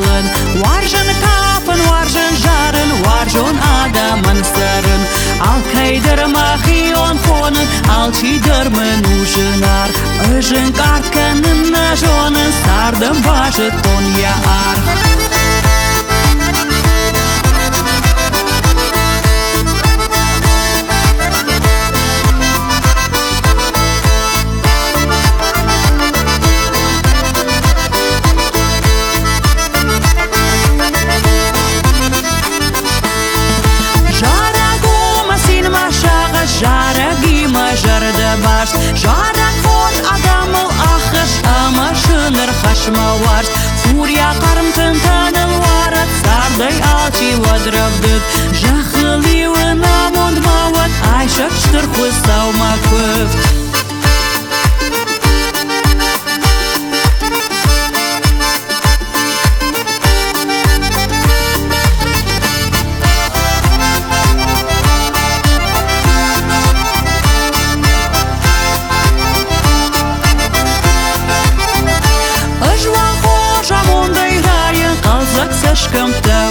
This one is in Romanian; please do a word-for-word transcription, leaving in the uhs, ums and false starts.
yılın Warjın kapın, warjın jarın, warjon adamın sarın Al kaydırma hiyon fonun, al çiydırmın ujınar Ijın kartkanın ajonın, sardım başı ton yaar Жарак фон адамыл ахыш амашыныр хашмаварс Фурия қарымтын таныл варат Сардай алчи вадрабдык Жахыливын амонд мават Айшак штыр хвыстау макыфт Шкам